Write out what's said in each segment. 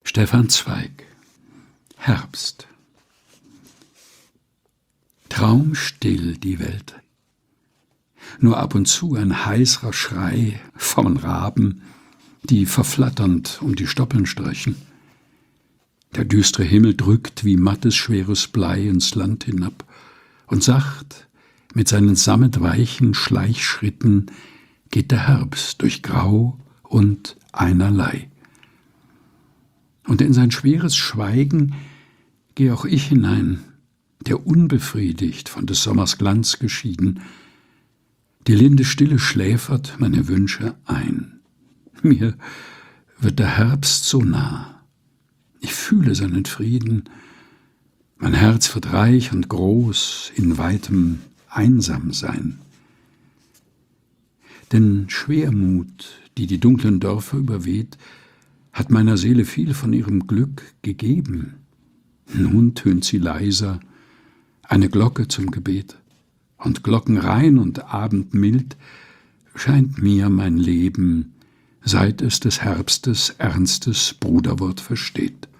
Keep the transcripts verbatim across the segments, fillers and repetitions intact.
Stefan Zweig. Herbst. Traumstill die Welt. Nur ab und zu ein heißer Schrei von Raben, die verflatternd um die Stoppeln streichen. Der düstere Himmel drückt wie mattes, schweres Blei ins Land hinab, und sacht, mit seinen sammetweichen Schleichschritten, geht der Herbst durch Grau und Einerlei. Und in sein schweres Schweigen geh auch ich hinein, der unbefriedigt von des Sommers Glanz geschieden. Die linde Stille schläfert meine Wünsche ein. Mir wird der Herbst so nah. Ich fühle seinen Frieden. Mein Herz wird reich und groß in weitem Einsamsein. Denn Schwermut, die die dunklen Dörfer überweht, hat meiner Seele viel von ihrem Glück gegeben. Nun tönt sie leiser, eine Glocke zum Gebet, und glockenrein und abendmild scheint mir mein Leben, seit es des Herbstes ernstes Bruderwort versteht.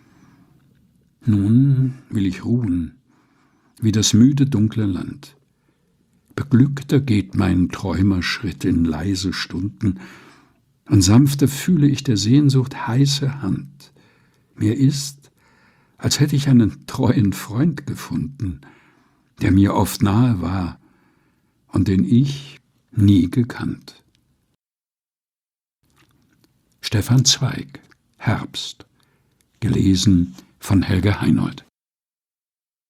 Nun will ich ruhen, wie das müde dunkle Land. Beglückter geht mein Träumerschritt in leise Stunden, und sanfter fühle ich der Sehnsucht heiße Hand. Mir ist, als hätte ich einen treuen Freund gefunden, der mir oft nahe war und den ich nie gekannt. Stefan Zweig. Herbst. Gelesen von Helge Heinold.